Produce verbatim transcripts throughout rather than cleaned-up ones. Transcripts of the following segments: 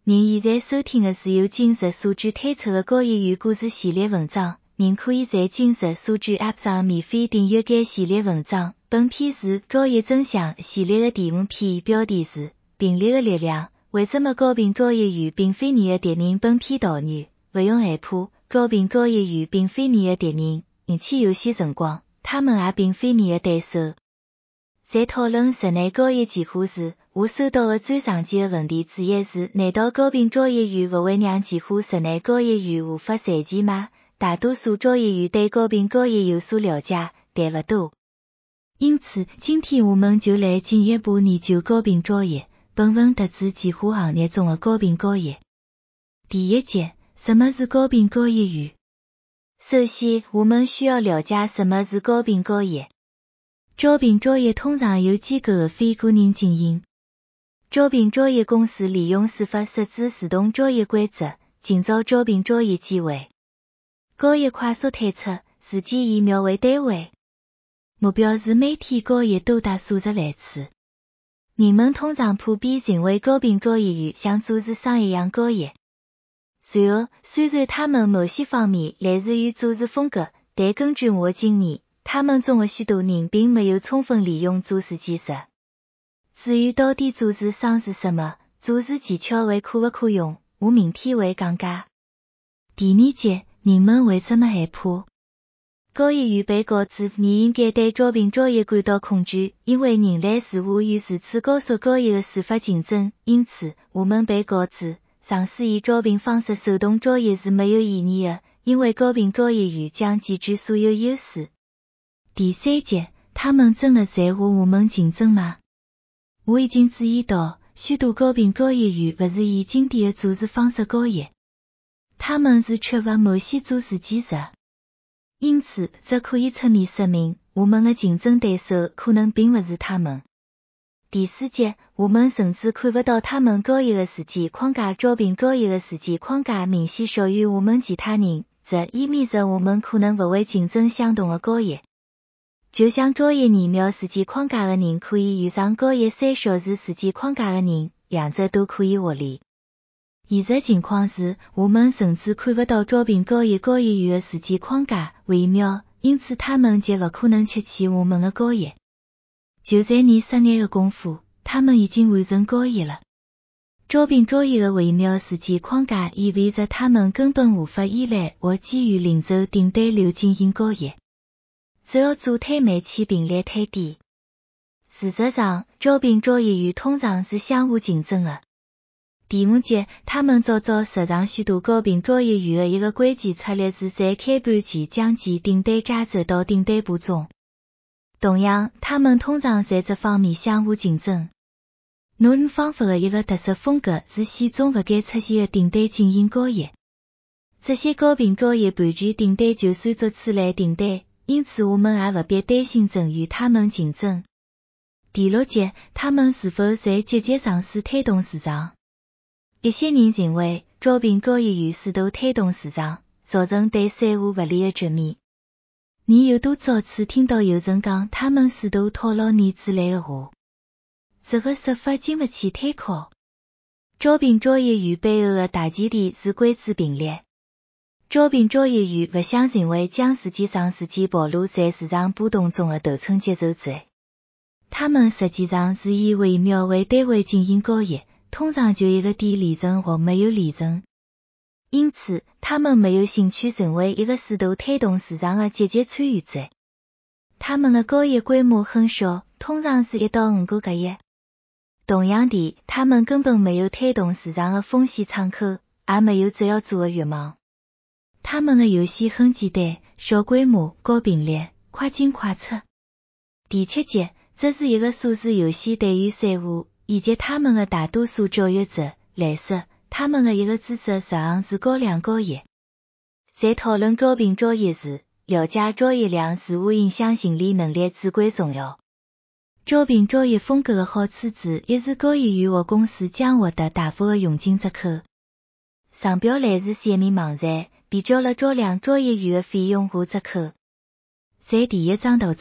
您现在收听的是由今日所知推出的高业余故事系列文章，您可以在今日所知 App 上免费订阅该系列文章。本篇是高业真相系列的第五篇，标题是并列的力量。为什么高频高业余并非你的敌人？本篇导语，不用害怕，高频高业余并非你的敌人，而且有些辰光，他们也并非你的对手。在讨论室内高业计划时，我收到的最常见的问题之一是：难道高频高业余不会让计划室内高业余无法赚钱吗？大多数高业余对高频高业有所了解，但不多。因此，今天我们就来进一步研究高频高业，本文特指计划行业中的高频高业。第一节，什么是高频高业余？首先，我们需要了解什么是高频高业。高频高业通常由机构的非个人经营。高频高业公司利用司法设置自动交易规则，建造高频高业机会。高业快速推出，自己以秒为单位，目标是每天高业到达数值位次。人们通常普遍认为高频高业余像做事商一样高业。随后，虽然他们某些方面类似于做事风格，但根据我的经验，他们中的许多人并没有充分利用做事技术。至于到底做事商是什么，做事技巧为可不可用，我明天会讲解。第二节，人们为什么害怕？高业余被告知你应该对高频高业感到恐惧，因为人类似乎与如此高速高业的司法竞争，因此我们被告知尝试以高频方式手动交易是没有意义的，因为高频高业余将记住所有优势。第三节，他们真的在和我们竞争吗？我已经注意到，许多高频高业余不是以经典的做事方式高业，他们是缺乏某些做事技术。因此，这可以侧面说明，我们的竞争对手可能并不是他们。第四节，我们甚至看不到他们高业的时间框架。高频高业的时间框架明显小于我们其他人，这意味着我们可能不会竞争相同的高业。就像高业二秒时间框架的人可以遇上高业三小时时间框架的人，两者都可以获利。现实情况是，我们甚至看不到高频高业高业余的时间框架为秒，因此他们极不可能吃起我们的高业。就在你十年的功夫，他们已经完成高业了。高频高业的微秒时间框架意味着他们根本无法依赖或基于零售订单流进行高业，只要做太慢去并列太低。事实上，高频高业余通常是相互竞争的。第五节，他们早早实上许多高频高业余的一个关键策略是在开盘前将其订单加载到订单簿中。同样，他们通常在这方面相互竞争。农人方法的一个特色风格是选中不该出现的订单进行高业。这些高频高业盘踞订单就算作此类订单，因此我们也不必担心正与他们竞争。第六节，他们是否在积极尝试推动市场？一些人认为高频高业余试图推动市场，造成对散户不利的局面。你有多少次听到有人讲他们试图讨牢你之类的话？这个说法经不起推敲。高频高业余背后的大前提是规则并列。高频高业余不想成为将时间长时间暴露在市场波动中的头寸节奏者。他们实际上是以微秒为单位进行高业，通常就一个点利润或没有利润。因此，他们没有兴趣成为一个试图推动市场的积极参与者。他们的高业规模很小，通常是一到五个个亿。同样地，他们根本没有推动市场的风险敞口，也没有这要做的欲望。他们的游戏很简单，小规模、高频率、快进快出。第七节，这是一个数字游戏对于散户以及他们的大多数交易者来说，他们的一个职责实际上是高量交易。在讨论高频交易时，了解交易量似乎影响心理能力至关重要。高频交易风格的好处之一是高业余或公司将获得大幅的佣金折扣。上表来自一面网站，比较了高量高业余的费用和折扣。在第一章途中，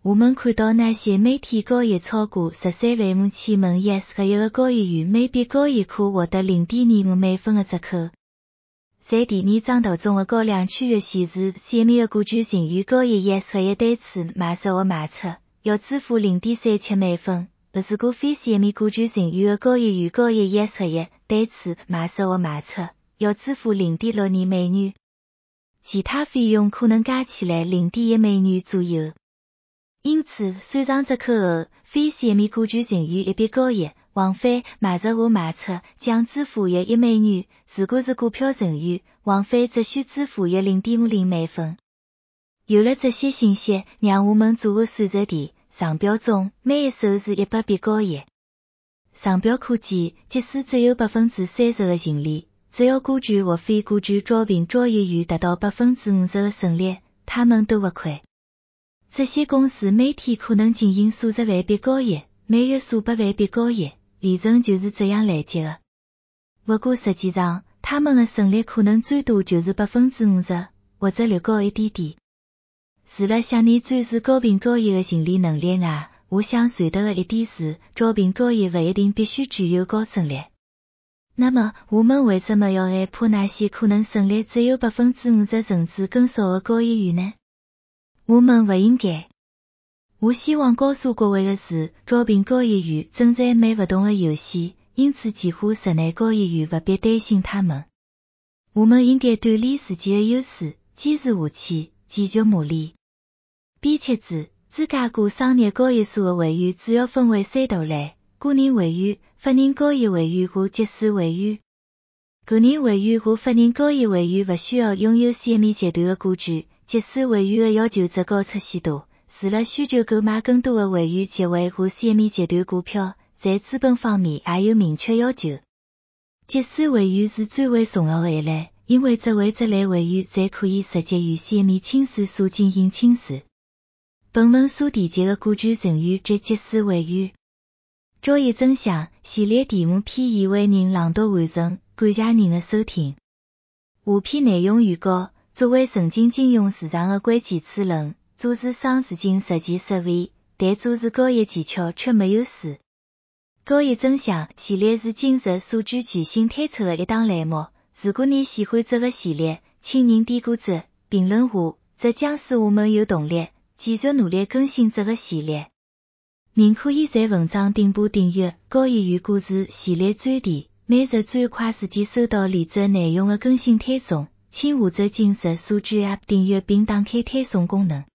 我们看到那些每天交易超过十三万五千门 yes 的一个交易员每笔交易可获得 零点二五美分的折扣。在第二张图中的高亮区域显示下面的股权剩余交易 yes 的一单次买入和卖出要支付 零点三七美分，而如果非下面股权剩余的交易员交易 yes 的一单次买入和卖出要支付 零点六二美元。其他费用可能加起来 零点一美元左右。因此，算上折扣后，非下面股权剩余一笔交易，往返买入和卖出将支付约一美元，如果是股票剩余，往返只需支付约 零点五零美分。有了这些信息，让我们做个算术题，上表中每一手是一百笔交易。上表可见，即使只有 百分之三十 的盈利，只要股权或非股权招聘交易员达到 百分之五十 的胜率，他们都不亏。这些公司每天可能进行数十万笔交易，每月数百万笔交易，利润就是这样累积的。不过实际上，他们的胜率可能最多就是 百分之五十，或者略高一点点。除了向你展示招聘交易的盈利能力外，我想传达的一点是，招聘交易不一定必须具有高胜率。那么，我们为什么要害怕那些可能胜率只有 百分之五十 甚至更少的交易员呢？我们不应该。我希望告诉各位的是，招聘交易员正在买不同的游戏，因此几乎室内交易员不必担心他们。我们应该锻炼自己的优势，坚持下去，继续努力。编辑指，芝加哥商业交易所的会员主要分为三大类：个人会员、法人交易会员和集市会员。个人会员和法人交易会员不需要拥有 C M E 集团的股权，集市会员的要求则高出许多。除了需求购买更多的会员集会和 C M E 集团股票，在资本方面也有明确要求。集市会员是最为重要的一类，因为只为这类会员才可以直接与 C M E 清算所进行清算。本文所提及的股权剩余及集市会员。交易真相系列第五篇已为您朗读完成，感谢您的收听。下篇内容预告：作为曾经金融市场的关键齿轮，做市商资金实际实惠，但做市交易技巧却没有输。交易真相系列是今日数据全新推出的一档栏目。如果你喜欢这个系列，请您点个赞、评论下，这将使我们有动力继续努力更新这个系列。您可以在文章顶部订阅交易员故事系列专题，每日最快时间收到连接内容的更新推送。请下载今日数据 App 订阅并打开推送功能。